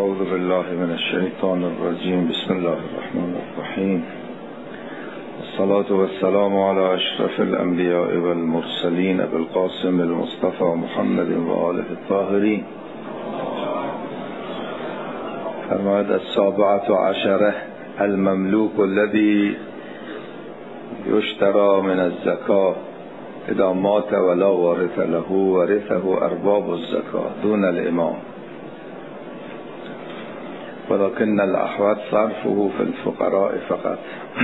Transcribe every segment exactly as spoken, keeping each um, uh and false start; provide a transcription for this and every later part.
اعوذ بالله من الشیطان الرجیم. بسم الله الرحمن الرحیم. الصلاة والسلام على اشرف الانبیاء والمرسلین ابی القاسم المصطفى محمد و آله الطاهرین. فرماید السابعة عشره المملوك الذي يشترى من الزكاة اذا مات ولا وارث له ورثه ارباب الزكاة دون الامام ولكن الاحوط صرفه في الفقراء فقط.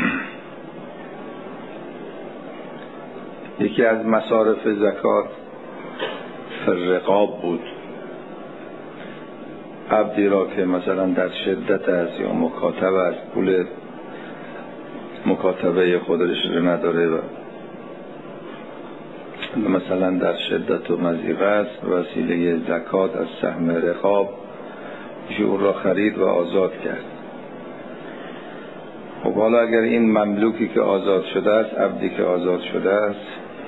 یکی از مصارف زکات فی الرقاب بود. عبدی را که مثلا در شدت است یا مکاتبه است، پول مکاتبه خودش رو نداره و مثلا در شدت و مضیقه است، وسیله زکات از سهم رقاب او را خرید و آزاد کرد. خب حالا اگر این مملوکی که آزاد شده است، عبدی که آزاد شده است،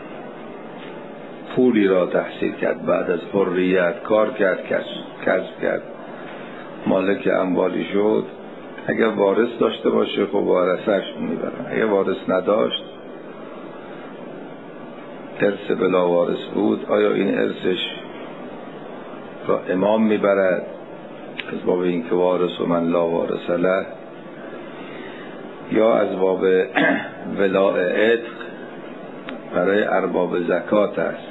پولی را تحصیل کرد، بعد از حریت کار کرد، کسب کرد، مالک اموالی شد، اگر وارث داشته باشه خب وارثش میبرن. اگر وارث نداشت، ارث بلا وارث بود، آیا این ارثش را امام میبرد از باب این که وارث و من لا وارث له، یا از باب ولاء عتق برای ارباب زکات است؟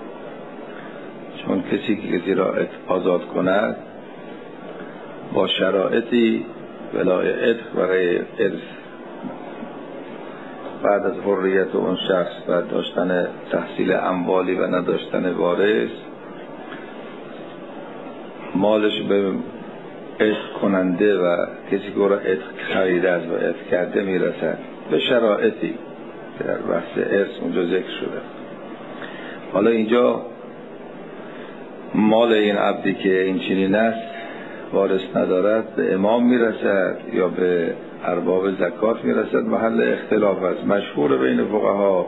چون کسی که کسی را آزاد کند با شرایطی ولاء عتق برای ارث بعد از حریت اون شخص و داشتن تحصیل اموالی و نداشتن وارث، مالش به عتق کننده و کسی که او را عتق خریده است و عتق کرده میرسد به شرایطی که در بحث ارث اونجا ذکر شده. حالا اینجا مال این عبدی که این چنین است وارث ندارد به امام میرسد یا به ارباب زکات میرسد، محل اختلاف است. مشهور بین فقها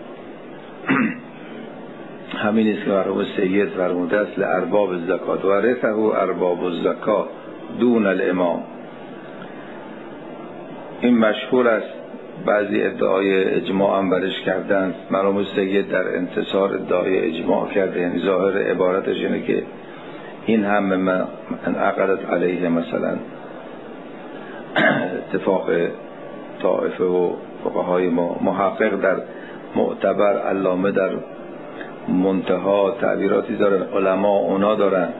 همین است که مرحوم سید فرموده است لارباب الزکات ورثه ارباب الزکات دون الامام. این مشهور است، بعضی ادعای اجماع هم برش کردند. مرحوم سید در انتصار ادعای اجماع کرده، یعنی ظاهر عبارتش اینه که این هم من انعقدت علیه مثلا اتفاق طائفه و فقهای ما. محقق در معتبر، علامه در منتها تعبیراتی دارن، علما اونا دارن.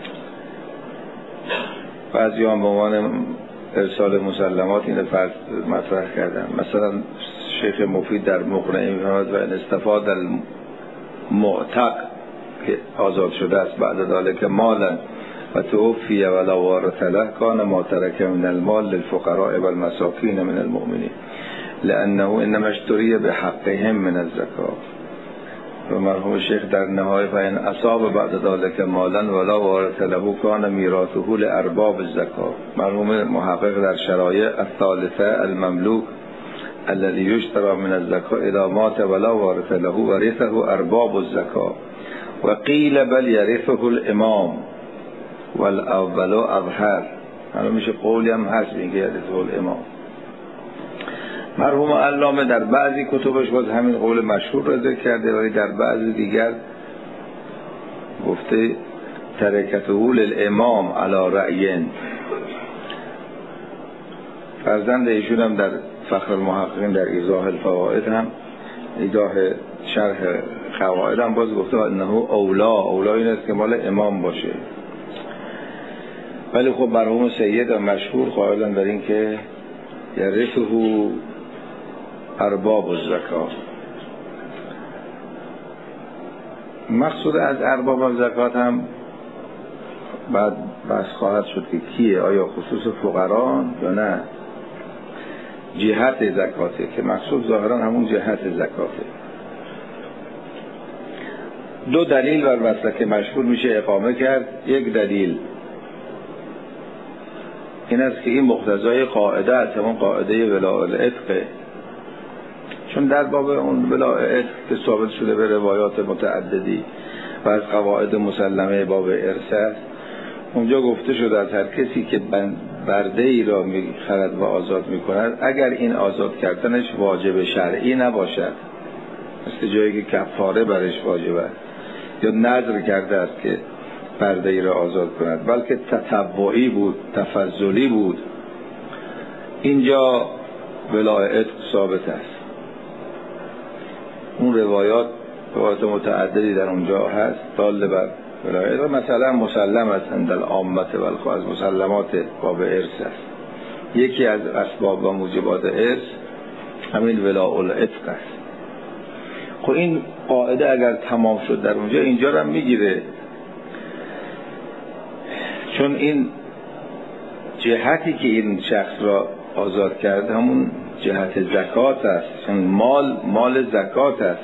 بعضی هم به عنوان ارسال مسلمات این فرض مطرح کردن. مثلا شیخ مفید در مقنعه می‌فرماید و ان استفاد المعتق که آزاد شده است بعد ذلك مالا و توفی ولا وارث له کان ما ترک من المال للفقراء والمساکین من المؤمنین لانه انما اشتری بحقهم من الزکات. و مرحوم شیخ در نهایه فإن اصاب بعد ذلك مالا ولا وارث له کان میراثه لارباب الزکات. مرحوم محقق در شرایع الثالثه المملوک الذي يشترى من الزکات اذا مات ولا وارث له ورثه ارباب الزکات و قیل بل یرثه الامام والاول اظهر. حالا میشه قولی هم هست میگه یرثه الامام. مرحوم علامه در بعضی کتبش باز همین قول مشهور را ذکر کرده، ولی در بعضی دیگر گفته ترکته للامام علی رأیین. فرزند ایشون هم در فخر المحققین در ایضاح الفوائد هم ایضاح شرح قواعد هم باز گفته انه اولا اولا این است که مال امام باشه. ولی خب مرحوم سید مشهور قائلن در این که یرثه ارباب الزکات. مقصود از ارباب الزکات هم بعد بحث خواهد شد که کیه، آیا خصوص فقران یا نه جهت زکاته، که مقصود ظاهرا همون جهت زکاته. دو دلیل بر مسلک مشهور میشه اقامه کرد. یک دلیل این است که این مقتضای قاعده است، همون قاعده ولاء العتق، چون در باب اون ولاء عتق که ثابت شده به روایات متعددی و از قواعد مسلمه باب ارث است، اونجا گفته شده از هر کسی که برده ای را میخرد و آزاد میکند اگر این آزاد کردنش واجب شرعی نباشد، مثل جایی که کفاره برش واجبه یا نذر کرده است که برده ای را آزاد کند، بلکه تطوعی بود، تفضلی بود، اینجا ولایت ثابت است. اون روایات روایات متعددی در اونجا هست دال بر ولایت و مثلا مسلم است عند العامه و از مسلمات باب ارث است. یکی از اسباب و موجبات ارث همین ولاء العتق است. خب این قاعده اگر تمام شد در اونجا، اینجا رو هم میگیره، چون این جهتی که این شخص را آزاد کرده همون جهت زکات است، چون مال مال زکات است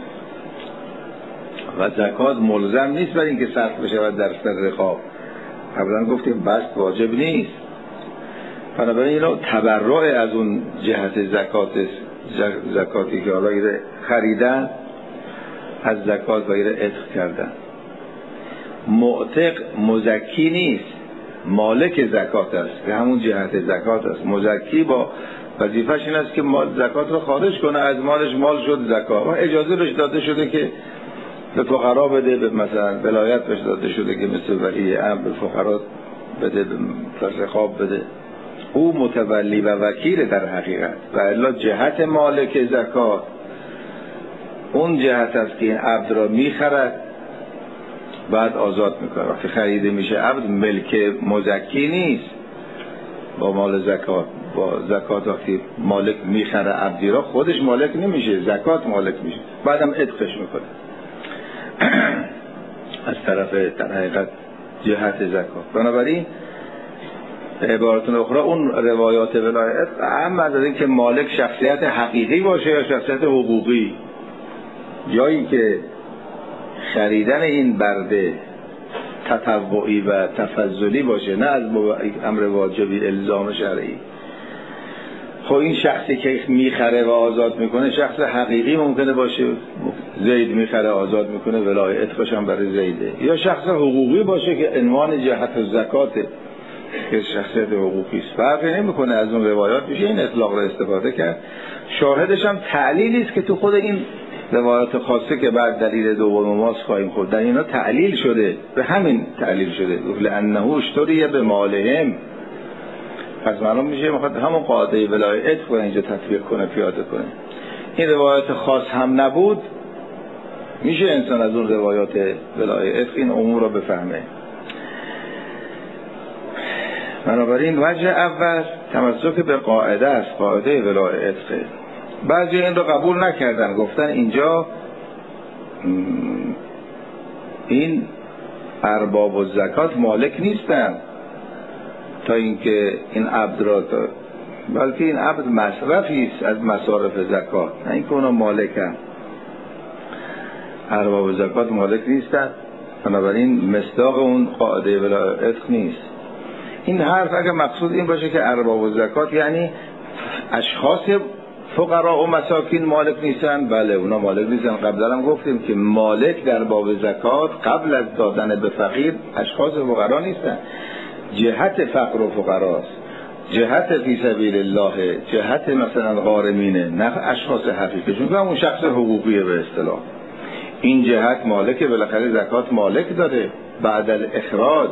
و زکات ملزم نیست برای اینکه صرف بشود در سر رقاب. قبلا گفتیم بست واجب نیست، بنابراین اینو تبرع از اون جهت زکات زکاتی که حالا ایره خریدن از زکات و ایره عتق کردن. معتق مزکی نیست، مالک زکات است که همون جهت زکات است. مزکی با وظیفه‌ش این است که مال زکات رو خارج کنه، از مالش مال شد زکات و اجازه بهش داده شده که به فقرا بده، به مثلا ولایت بهش داده شده که مثل ولی امر به فقرا بده، به رقاب بده. او متولی و وکیل در حقیقت و الا جهت مالک زکات اون جهت است که این عبد را میخرد بعد آزاد میکنه. وقتی خریده میشه عبد ملک مزکی نیست با مال زکات. با زکات وقتی مالک میخره عبدی را خودش مالک نمیشه، زکات مالک میشه، بعدم عتقش میکنه از طرف در حقیقت جهت زکات. بنابراین به عبارت اخرى اون روایات ولایت اهم از این که مالک شخصیت حقیقی باشه یا شخصیت حقوقی، جایی که خریدن این برده تطوعی و تفضلی باشه نه از امر واجبی الزام شرعی. خب این شخصی که میخره و آزاد میکنه شخص حقیقی ممکنه باشه، زید میخره آزاد میکنه ولایت هم برای زیده، یا شخص حقوقی باشه که عنوان جهت زکاته که شخصیت حقوقی است. فرقی نمیکنه، از اون روایات میشه این اطلاق رو استفاده کرد. شاهدش هم تعلیلی است که تو خود این روایات خاصه که بعد دلیل دوم ماست خواهیم خود در اینا تعلیل شده، به همین تعلیل شده لانه اشتری به مالهم. پس معلوم میشه میخواد همون قاعده ولایت رو اینجا تطبیق کنه، پیاده کنه. این روایات خاص هم نبود میشه انسان از اون روایات ولایت این امور رو بفهمه. بنابراین وجه اول تمسک به قاعده است، قاعده ولایت. بعضی این رو قبول نکردن، گفتن اینجا این ارباب و زکات مالک نیستن تا اینکه این عبد را تا بلکه این عبد مصرفی است از مصارف زکات، نه اینکه اونا مالکن. ارباب و زکات مالک نیستن، بنابراین مصداق اون قاعده ولایت نیست. این حرف اگر مقصود این باشه که ارباب و زکات یعنی اشخاص فقرا و مساکین مالک نیستن، بله اونا مالک نیستن. قبلا هم گفتیم که مالک در باب زکات قبل از دادن به فقیر اشخاص فقرا نیستن، جهت فقر و فقراست، جهت فی سبیل الله، جهت مثلا غارمینه، نه اشخاص حقیقی، چون اون شخص حقوقیه به اصطلاح. این جهت مالکه، بالاخره زکات مالک داره. بعد الاخراج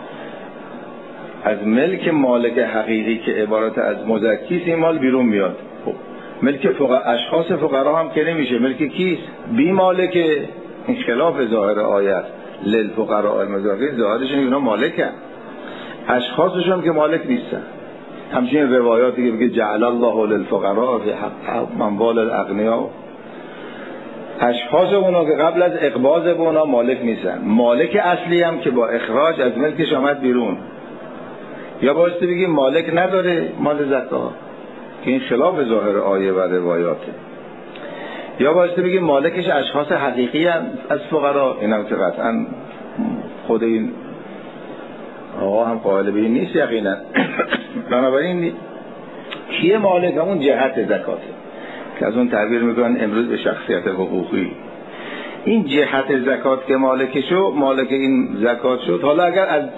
از ملک مالک حقیقی که عبارت از مزکی است این مال بیرون میاد. ملک فقرا اشخاص فقرا هم که نمیشه، ملک کیست؟ بی مالکه. این خلاف ظاهر آیت للفقراء المساکین، ظاهرش اینه اونا مالکن، اشخاصش هم که مالک نیستن. همچنین روایاتی که بگه جعل الله للفقراء فی حق اموال الاغنیاء، اشخاص اونا که قبل از اقباض به اونا مالک نیستن، مالک اصلی هم که با اخراج از ملکش آمد بیرون. یا بایستی بگیم مالک نداره مال زکات که این خلاف ظاهر آیه و روایاته، یا بایستی بگیم مالکش اشخاص حقیقی هم از فقرا، این هم که قطعا خود این آقا هم قائل به این نیست یقینا. بنابراین کیه مالک؟ همون جهت زکاته که از اون تعبیر میکنن امروز به شخصیت حقوقی. این جهت زکات که مالک شو، مالک این زکات شد. حالا اگر از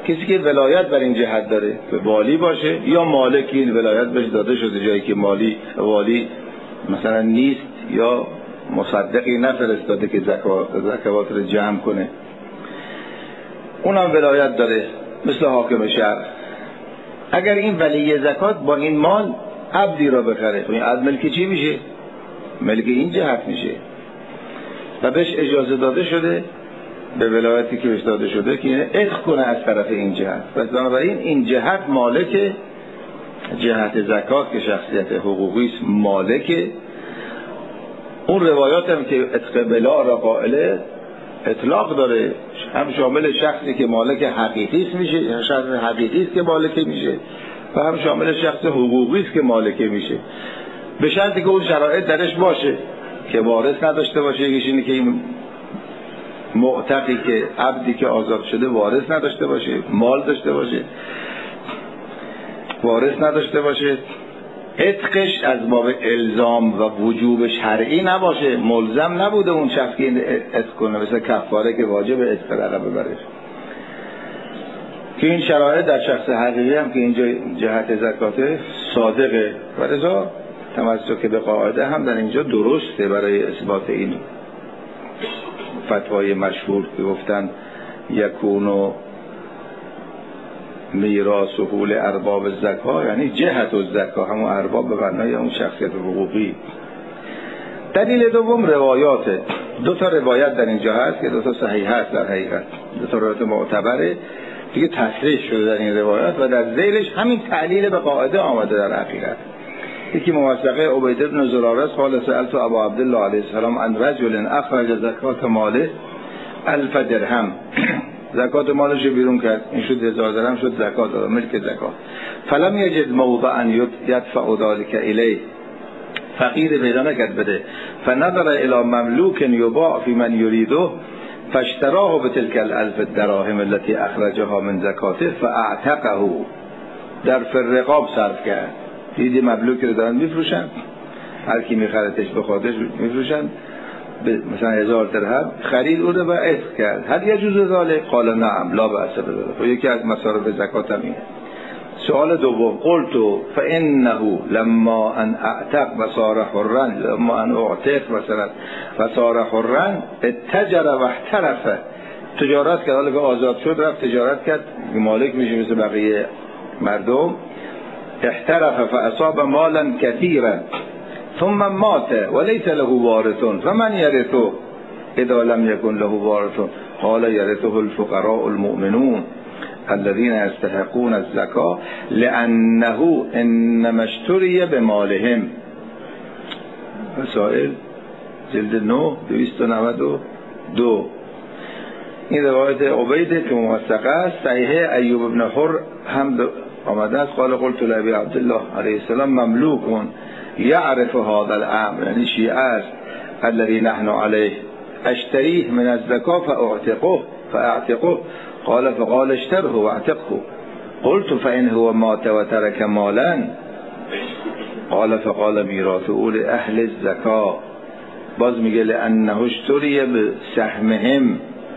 کسی که ولایت بر این جهت داره به والی باشه یا مالکی این ولایت بهش داده شده، جایی که مالی والی مثلا نیست یا مصدقی نفرستاده که زکوات رو جمع کنه، اونم ولایت داره مثل حاکم شهر. اگر این ولی زکات با این مال عبدی را بخره، این عبد ملک چی میشه؟ ملک این جهت میشه و بهش اجازه داده شده به ولایتی که بهش داده شده که اینه عتق کنه از طرف این جهت. پس بنابراین این جهت مالک جهت زکات که شخصیت حقوقی است مالک. اون روایات هم که عتق بلا را قائله اطلاق داره، هم شامل شخصی که مالک حقیقی است میشه، شخص حقیقی است که مالک میشه و هم شامل شخص حقوقی است که مالک میشه، به شرطی که اون شرایط درش باشه که وارث نداشته باشه. یکیش اینه که این معتقی که عبدی که آزاد شده وارث نداشته باشه، مال داشته باشه، وارث نداشته باشه، عتقش از باب الزام و وجوب شرعی نباشه، ملزم نبوده اون شخص که این عتق کنه، مثل کفاره که واجب عتق رقبه بره. که این شرایط در شخص حقیقی هم که اینجا جهت زکات صادقه و لذا تمسک به قاعده هم در اینجا درسته برای اثبات این فتوای مشهور که گفتن یکونو میراث و حول ارباب الزکا، یعنی جهت الزکا همون ارباب به معنای اون شخصیت حقوقی. دلیل دوم روایاته. دو تا روایت در اینجا هست که دو تا صحیح هست، در حقیقت دو تا روایت معتبره دیگه تصریح شده در این روایات و در ذیلش همین تعلیل به قاعده آمده در حقیقت. یکی موثقه عبید بن زراره قال سألت ابا عبدالله علیه السلام عن رجل اخرج زکات ماله الف درهم، زکات مالش بیرون کرد، این شد هزار درهم، شد زکات داد، ملک زکات. فلم یجد موضعا یدفع ذلك الیه، فقیر پیدا نکرد بده. فنظر الی مملوک یباع فی من یریده فاشتراه بتلك الالف الدراهم التي اخرجها من زکاته فاعتقه، در فرقاب صرف کرد. دیدی مملوکی رو دارن میفروشن، هر کی میخرتش به خودش میفروشن مثلا هزار درهم، خرید او رو و عتق کرد. هل یجوز ذلک؟ قال نعم لا بأس بذلک. و یکی از مصارف زکات هم اینه. سوال دوم، قلت فانه لما ان اعتق و صار حرا، لما ان اعتق مثلا و صار حرا اتجر و احترف، تجارت کرد، حالا که آزاد شد رفت تجارت کرد، مالک میشه مثل بقیه مردم. احترف فاصاب مالا كثيرا ثم مات وليس له وارث فمن يرثه اذا لم يكن له وارث؟ قال يرثه الفقراء المؤمنون الذين يستحقون الزكاة لأنه انما اشتري بمالهم. مسائل جلد نه دویست و نود و دو. این روایت عبیده که موثقه است. صحیح ایوب بن حر هم آمده است. قال قلت لابی عبدالله علیه السلام مملوک یعرف هذا الامر، یعنی شیعه است، الذي نحن علیه، اشتریه من الزکا فاعتقه فاعتقه قال فقال اشتره واعتقه. قلت فإن هو مات وترك مالا قال فقال میراث اول اهل الزکا. باز میگه لانه اشتری بسهمهم.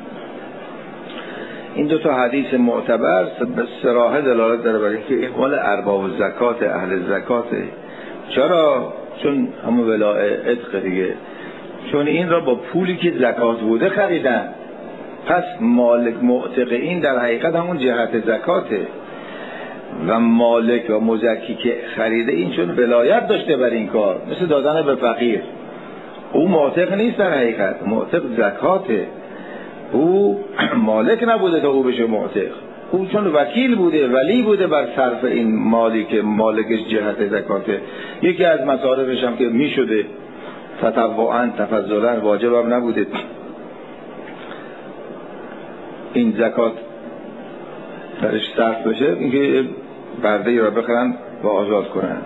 این دو تا حدیث معتبر به صراحت دلالت داره برای اینکه این مال ارباب زکات اهل زکاته. چرا؟ چون همون ولای عتق دیگه، چون این را با پولی که زکات بوده خریدن. پس مالک معتق این در حقیقت همون جهت زکاته و مالک و مزکی که خریده این چون ولایت داشته بر این کار، مثل دادن به فقیر. او معتق نیست در حقیقت، معتق زکاته، او مالک نبوده تا او بشه معتق. او چون وکیل بوده، ولی بوده بر صرف این مالی که مالکش جهت زکاته. یکی از مصارفش هم که می شده تطوعاً تفضلاً، واجب هم نبوده این زکات درش صرف بشه، اینکه برده را بخرن و آزاد کنن.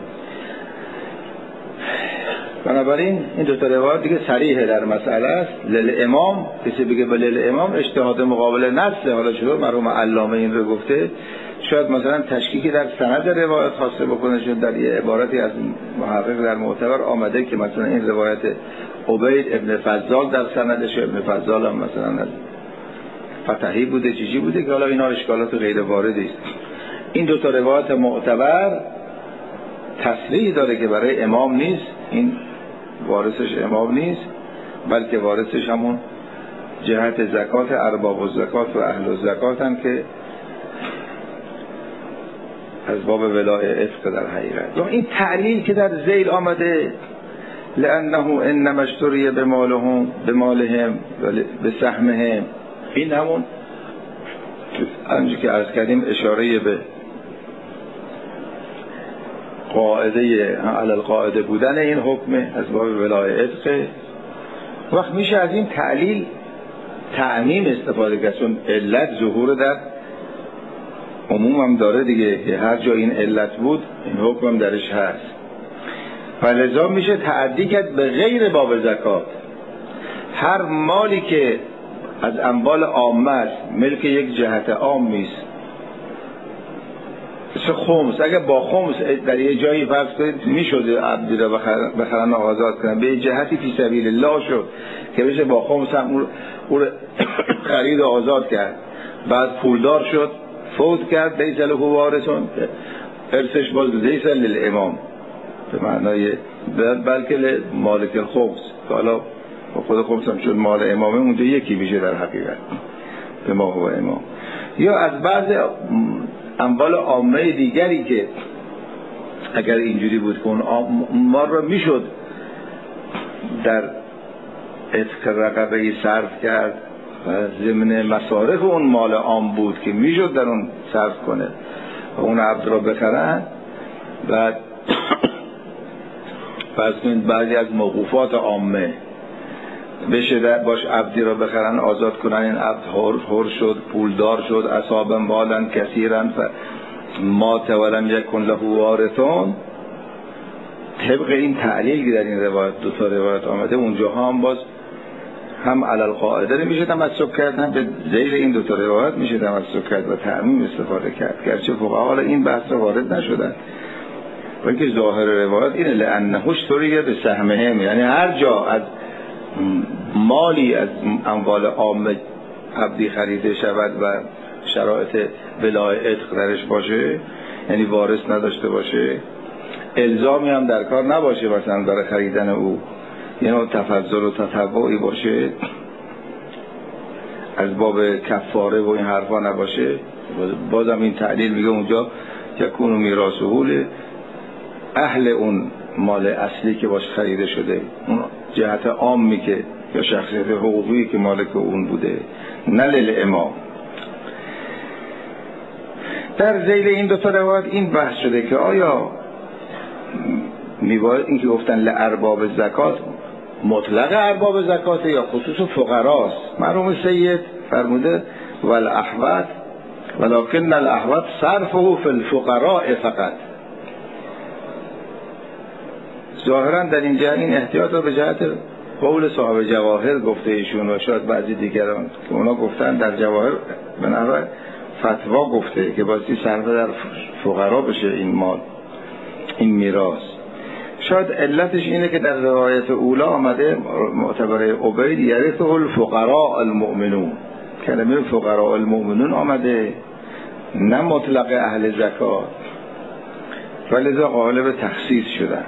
بنابراین این دو تا روایت دیگه صریحه در مسئله است. لیل امام، کسی بگه به لیل امام اجتهاد مقابل نص، حالا چطور مرحوم علامه این رو گفته، شاید مثلا تشکیکی در سند روایت خواسته بکنه، چون در یه عبارتی از محقق در معتبر آمده که مثلا این روایت عبید ابن فضال در سندش، ابن فضال هم مثلا از فتحی بوده چیزی بوده که حالا اینا اشکالات غیر واردی است. این دو تا روایت معتبر تصریح داره که برای امام نیست، این وارثش امام نیست، بلکه وارثش همون جهت زکات ارباب الزکات و اهل الزکات هم که از باب ولای عتق در حقیقت. این تعلیل که در ذیل آمده لانه انما اشتری بمالهم بمالهم به سهمهم، این همون همونجور که عرض کردیم اشاره به قاعده علی القاعده بودن این حکم از باب ولای عتق. وقت میشه از این تعلیل تعمیم استفاده کرد، چون علت ظهور در عموم هم داره دیگه، که هر جا این علت بود این حکم هم درش هست، و لذا میشه تعدی کرد به غیر باب زکات. هر مالی که از اموال عامه است، ملک یک جهت عام نیست، مثل خمس، اگه با خمس در یه جایی فرض کنید میشده عبدی را بخرن و آزاد کنن، به یه جهتی فی سبیل الله شد که بشه با خمس هم او خرید و آزاد کرد، بعد پولدار شد فوت کرد، لیس له وارثون، ارثش باز لیس للامام به معنای بلکه مالک الخمس، که حالا خود خمس هم چون مال امامه اونجا یکی میشه در حقیقت به ما هو امام. یا از بعض اموال عامه دیگری که اگر اینجوری بود که اون مال را میشد در عتق رقبه صرف کرد و ضمن مصارف اون مال عام بود که میشد در اون صرف کنه و اون عبد را بخرن، و فرض کنید بعضی از موقوفات عامه بشه باش عبدی را بخرن آزاد کنن، این عبد حر شد، پولدار شد، اصاب مالا کثیرا مات ولم یکن له وارثون، طبق این تعلیل که در این روایت دو تا روایت آمده اونجاها هم باز هم علی القاعده میشه تمسک کرد، هم به ذیل این دو تا روایت میشه تمسک کرد و تعمیم استفاده کرد، گرچه فقها این بحث را وارد نشدن، ولی که ظاهر روایت اینه لانه اشتری به سهمهم، یعنی هر جا از مالی از اموال عامه عبدی خریده شود و شرایط ولای عتق درش باشه، یعنی وارث نداشته باشه، الزامی هم در کار نباشه مثلا برای خریدن او، یعنی تفضل و تطوعی باشه، از باب کفاره و این حرفا نباشه، بازم این تعلیل میگه اونجا یکون میراثه اهل اون مال اصلی که باش خریده شده، اون جهت عامی که یا شخصیت حقوقی که مالک اون بوده، نه للامام. در ذیل این دو تا روایت این بحث شده که آیا میباید این که گفتن لارباب زکات مطلق ارباب زکات یا خصوص فقراست؟ مرحوم سید فرموده والاحوط ولکن الاحوط صرفه فی الفقراء فقط. ظاهرا در اینجا این احتیاط رو به جهت قول صاحب جواهر گفته ایشون و شاید بعضی دیگران که اونا گفتن در جواهر به نحو فتوا گفته که بازی صرف در فقرا بشه این مال این میراث. شاید علتش اینه که در روایت اولا آمده معتبره عبید یرثه الفقراء المؤمنون، کلمه فقراء المؤمنون آمده نه مطلق اهل زکات، ولذا قالب تخصیص شدن.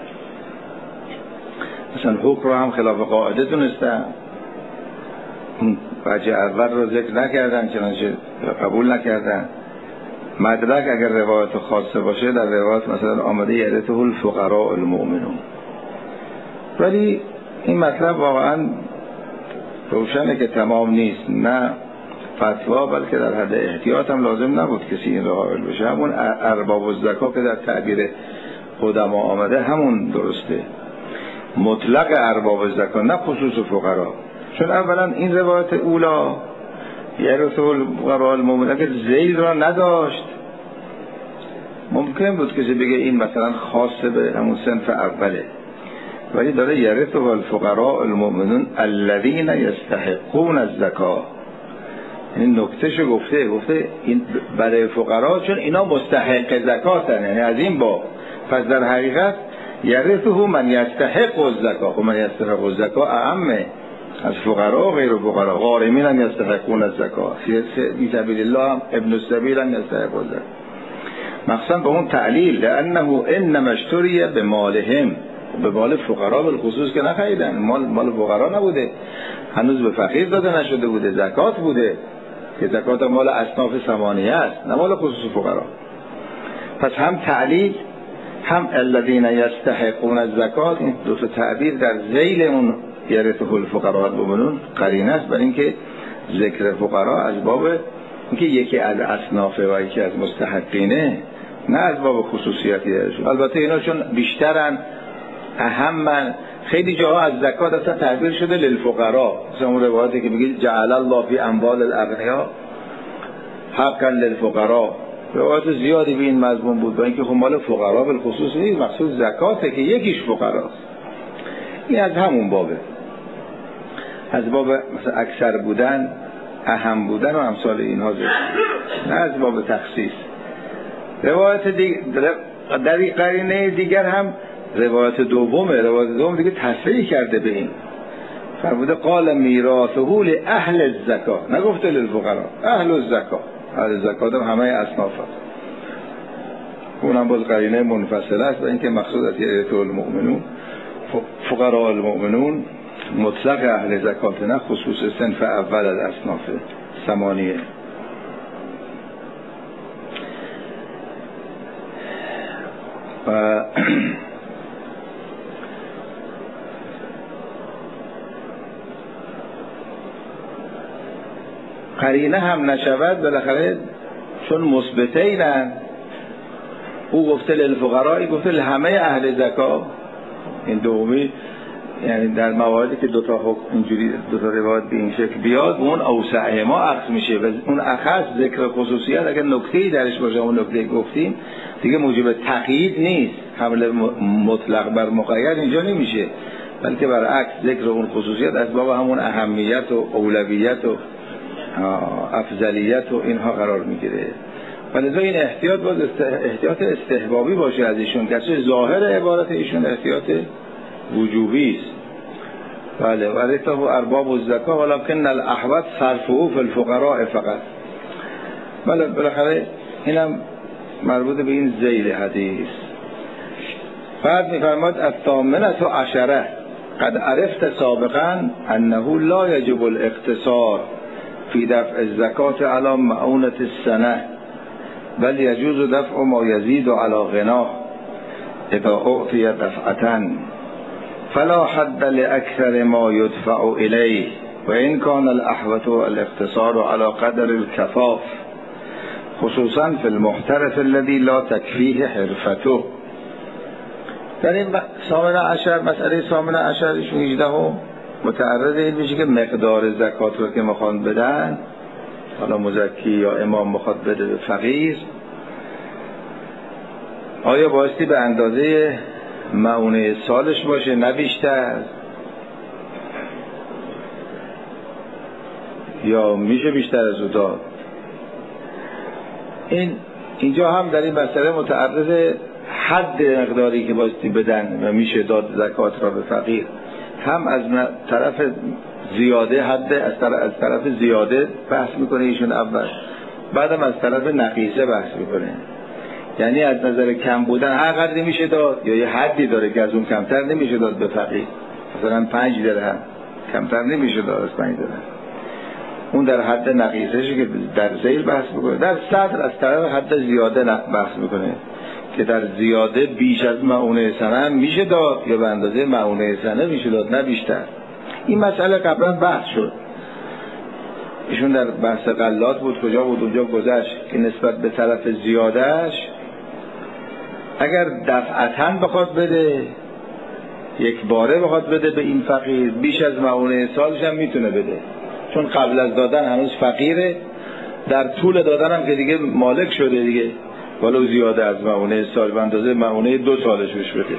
مثلا حکم رو هم خلاف قاعده دونستن، وجه اول رو ذکر نکردن چنانچه قبول نکردن. مدرک اگر روایت خاصه باشه در روایت مثلا آمده یرثه الفقراء المؤمنون، ولی این مطلب واقعا روشنه که تمام نیست، نه فتوا بلکه در حد احتیاط هم لازم نبود کسی این را قائل بشه. همون ارباب الزکات که در تعبیر قدما آمده همون درسته، مطلق ارباب الزکات نه خصوص فقرا، چون اولا این روایت اولا یرثه الفقراء المؤمنون اگر ذیل را نداشت ممکن بود کسی بگه این مثلا خاصه به همون صنف اوله، ولی داره یرثه الفقراء المؤمنون الذین یستحقون الزکات، این نکتهشو گفته گفته این برای فقرا چون اینا مستحق زکاتن، یعنی از این باب. پس در حقیقت یرثه من یستحق الزکات و من یستحق الزکات اعمه از فقرا و غیر فقرا. غارمین هم یستحقون الزکات، فی سبیل الله هم ابن السبیل هم یستحق الزکات. مخصوصا به اون تعلیل لانه انما اشتری به مالهم، به مال فقرا بالخصوص که نخریدن، مال مال فقرا نبوده، هنوز به فقیر داده نشده بوده، زکات بوده که زکات مال اصناف ثمانیه است، نه مال خصوص فقرا. پس هم تعلیل هم الذین یستحقون الزکات، این دو تا تعبیر در ذیل اون یرثه الفقراء المؤمنون قرینه است، برای اینکه ذکر فقرا از باب اینکه یکی از اصنافه و یکی از مستحقینه، نه از باب خصوصیتی ازشون. البته اینا چون بیشترن، اهمن، خیلی جاها از زکات اصلا تعبیر شده للفقراء، مثلا اون روایتی که میگه جعل الله فی اموال الاغنیاء حقا للفقراء، روایت زیادی به این مضمون بود، با اینکه خب مال فقرا بالخصوص نیست، مخصوص زکاته که یکیش فقراست. این از همون بابه، از باب مثلا اکثر بودن، اهم بودن و امثال اینها زیاد، نه از باب تخصیص. روایت دیگر در این قرینه دیگر هم روایت دومه، روایت دوم دیگه تصریح کرده به این، فرموده قال میراثه لاهل الزکات، نگفته للفقراء، اهل الزکات. اهل الزکات هم همه اصناف هست، اونم باز قرینه منفصله است، و اینکه مقصود از یرثه المؤمنون فقراء المؤمنون مطلق اهل زکات، نه خصوص صنف اول از اصناف ثمانیه. و قرینه هم نشود بالاخره، چون مثبتینن، او گفته للفقراء، گفته همه اهل زکات. این دومی یعنی در مواردی که دو تا حکم اینجوری دو تا روایت به این شکل بیاد، اون اوسع ما عکس میشه و اون اخص ذکر خصوصیت اگر نکته‌ای درش باشه، اون نکته گفتیم دیگه موجب تقیید نیست، حمله مطلق بر مقید اینجا نمیشه، بلکه برعکس ذکر اون خصوصیت از باب همون اهمیت و اولویت و افضلیت و اینها قرار میگیره. ولذا این احتیاط باز احتیاط استحبابی باشه از ایشون، گرچه ظاهر عبارت ایشون احتیاط وجوبی است. بله، ورثه ارباب الزکات ولکن الاحوط صرفه فی الفقراء فقط. بله، بالاخره اینم مربوط به این ذیل حدیث. بعد میفرماد الثامنة عشره قد عرفت سابقا انه لا یجب الاقتصار فی دفع الزکات علی معونة السنه، بل یجوز دفع ما یزید علی غناه اذا اعطی دفعة، فلا حد لاکثر ما یدفع الیه و این کان الاحوط الاقتصار علی قدر الکفاف، خصوصا فی المحترف الذی لا تکفیه حرفته. در این ثامنه عشر، مسئله ثامنه عشر ایشون هجده هم متعرض این میشه که مقدار زکات رو که میخوان بدن، حالا مزکی یا امام میخواد بده به فقیر، آیا بایستی به اندازه معونه سالش باشه نه بیشتر، یا میشه بیشتر از او داد؟ این اینجا هم در این مسئله متعرض حد مقداری که بایستی بدن و میشه داد زکات را به فقیر، هم از طرف زیاده حد از طرف, از طرف زیاده بحث میکنه ایشون اول، بعدم از طرف نقیصه بحث میکنه، یعنی از نظر کم بودن هر قدری میشه داد یا یه حدی داره که از اون کمتر نمیشه داد به فقیر، مثلا پنج درهم کمتر نمیشه داد از پنج درهم، اون در حد نقیصه‌شه که در ذیل بحث میکنه. در صدر از طرف حد زیاده بحث میکنه که در زیاده بیش از معونه سنه میشه داد یا به اندازه معونه سنه میشه داد نه بیشتر. این مسئله قبلا بحث شد، ایشون در بحث غلات بود، کجا بود اونجا گذشت که نسبت به طرف زیادهش اگر دفعتاً بخواد بده، یک باره بخواد بده به این فقیر، بیش از معونه سالش هم میتونه بده، چون قبل از دادن هنوز فقیره، در طول دادن هم که دیگه مالک شده دیگه، ولو زیاده از معونه سال به اندازه معونه دو سالش بشه بده.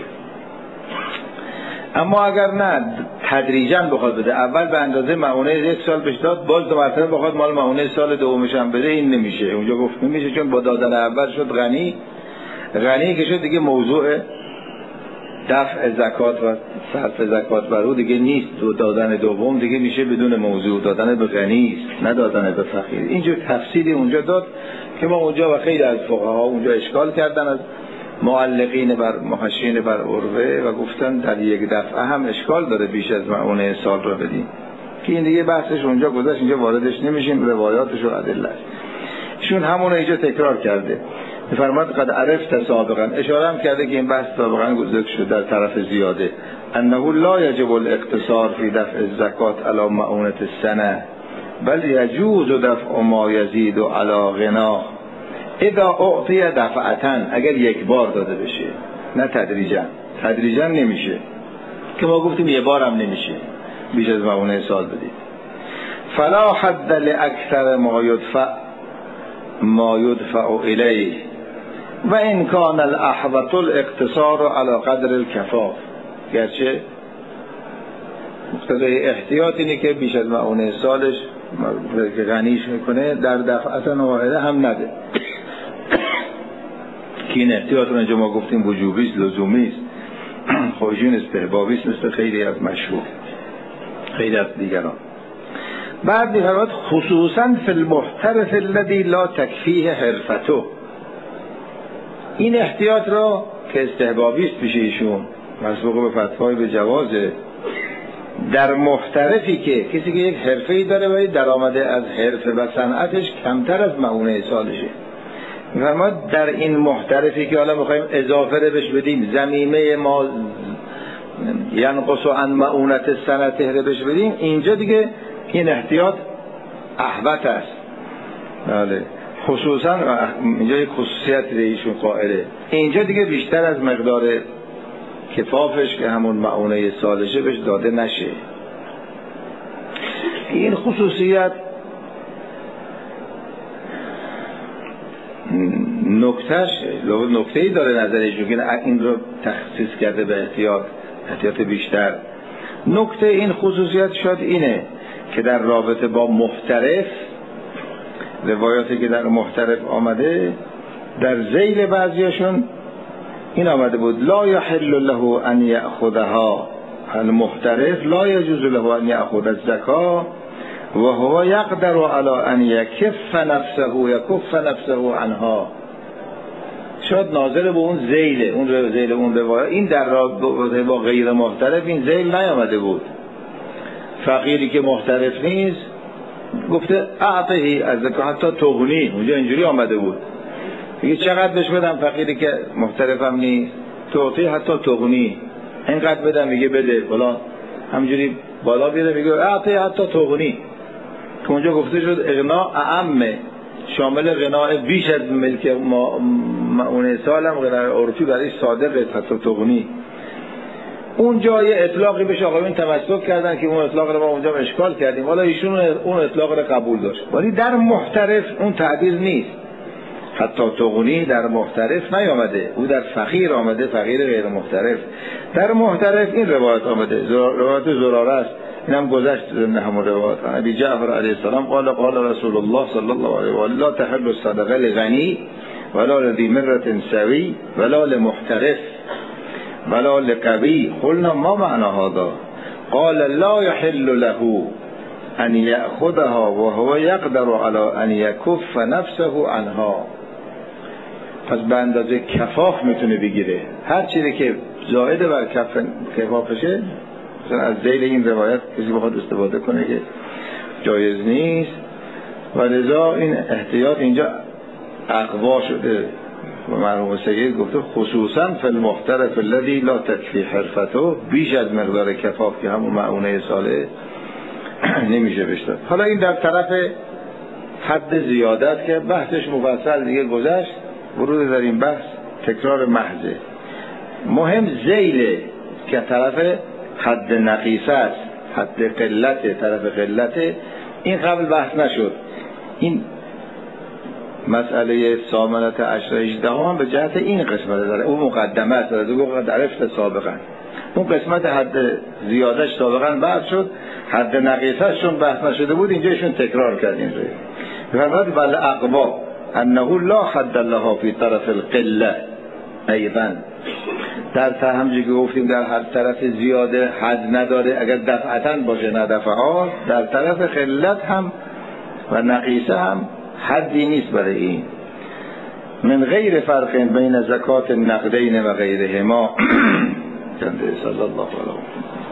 اما اگر نه تدریجاً بخواد بده، اول به اندازه معونه یک سال بهش داد، باز دو مرتبه بخواد مال معونه سال دومش هم بده، این نمیشه، اونجا گفت نمیشه، چون با دادن اول شد غنی، غنی که شد دیگه موضوع دفع زکات و صرف زکات بر او دیگه نیست، دو دادن دوم دیگه میشه بدون موضوع، دادن به غنی است نه دادن به فقیر. اینجور تفصیلی اونجا داد که ما اونجا و خیلی از فقها اونجا اشکال کردن از معلقین بر محشین بر عروه و گفتن در یک دفعه هم اشکال داره بیش از معونه سال را بدیم، که این دیگه بحثش اونجا گذشت، اینجا واردش نمیشیم، روایاتش و ادله‌اش. ایشون همون اینجا تکرار کرده، فرماد قد عرفت سابقا، اشاره هم کرده که این بحث سابقا گذشته شده در طرف زیاده، انه لا یجب الاقتصار فی دفع الزکات علی معونه السنه بل یجوز دفع ما یزید علی غنا اذا اعطی دفعتا، اگر یک بار داده بشه نه تدریجا. تدریجا نمیشه که ما گفتیم یه بار هم نمیشه بیش از معونه سال بدید. فلا حد لاکثر ما یدفع ما یدفع الیه و ان کان الاحوط الاقتصار علی قدر الکفاف، گرچه مقتضای احتیاط اینه که بیش از معونه سالش که غنیش میکنه در دفعه واحده هم نده که این احتیاط رو اینجا ما گفتیم وجوبی است، لزومی است، خواهشین استحبابی است، مثل خیلی از مشهور خیلی از دیگران. بعد می‌فرماید خصوصا فی المحترف الذی لا تکفیه حرفته، این احتیاط را که استحبابی است پیش ایشون مسبوق به فتوای به جوازه، در محترفی که کسی که یک حرفه‌ای داره ولی درآمده از حرفه و صنعتش کمتر از معونه سالشه، می‌فرماید در این محترفی که حالا می‌خوایم اضافه رو بهش بدیم، ضمیمه ما ینقص عن معونه السنه رو بهش بدیم، اینجا دیگه این احتیاط احوط است. بله، خصوصا اینجا یک خصوصیت ایشون قائله، اینجا دیگه بیشتر از مقدار کفافش که همون معونه سالشه بهش داده نشه. این خصوصیت نکتهش نکته‌ای داره نظرشون که این رو تخصیص کرده به احتیاط احتیاط بیشتر. نکته این خصوصیت شاید اینه که در رابطه با محترف، روایاتی که در محترف آمده در ذیل بعضیاشون این آمده بود لا یحل له ان یأخذها، المحترف لا یجوز له ان یأخذ الزکا و هو یقدر علی ان یکف نفسه یکف نفسه عنها. شاید ناظر به اون ذیل اون ذیل اون روایت، این در رابطه با غیر محترف این ذیل نیامده بود. فقیری که محترف نیست گفته اعطهی از زکا حتی تغنی، اونجا اینجوری آمده بود، میگه چقدر بهش بدم فقیری که محترفم نیست، تعطی حتی تغنی، اینقدر بدم، میگه بده بالا، همجوری بالا بیاره میگه اعطهی حتی تغنی، که اونجا گفته شد اغنا اعمه، شامل غنا بیش از ملک معونه سالم غیر عرفی برای صادق حتی تغنی. اونجا یه اطلاقی بهش آقایون تمسک کردن که اون اطلاق رو ما اونجا اشکال کردیم، حالا ایشون اون اطلاق رو قبول داشت، ولی در محترف اون تعبیر نیست، حتی تغنی در محترف نیامده، او در فقیر آمده، فقیر غیر محترف. در محترف این روایت آمده، روایت زراره است، اینم گذشت ضمن همون روایت. ابی جعفر علیه السلام قال قال رسول الله صلی الله علیه و آله لا تحل الصدقه لغنی ولا لذی مرة سوی ولا لمحترف ولا لقوی. قلنا ما معنى هذا؟ قال لا يحل له ان يأخذها وهو يقدر على ان يكف نفسه عنها. پس به اندازه کفاف میتونه بگیره، هر چیزی که زائد بر کف کفافشه، مثلا از ذیل این روایت کسی بخواد استفاده کنه که جایز نیست، و لذا این احتیاط اینجا اقوا شده. و مرحوم سید گفته خصوصا فی المحترف الذی لا تکفی حرفته، بیش از مقدار کفاف که همون معونه ساله نمیشه بشتد. حالا این در طرف حد زیادت که بحثش مفصل دیگه گذشت، ورود در این بحث تکرار محضه. مهم ذیله که طرف حد نقیصه است، حد قلت، طرف قلت، این قبل بحث نشد. این مسئله سامنت عشر اجده هم به جهت این قسمت داره، اون مقدمه است، دو قد عرفت سابقا، اون قسمت حد زیادش سابقا بحث شد، حد نقیصش چون بحث نشده بود اینجایشون تکرار کردیم. فرمود بل اقوا انه لا حد لها فی طرف القله ایضا، در همونجوری که گفتیم در هر طرف زیاده حد نداره، اگر دفعتاً باشه نه دفعات، در طرف خلت هم و نقیصه هم حدی نیست برای این. من غیر فرق بین زکات النقدین و غیرهما. صلی الله علیه و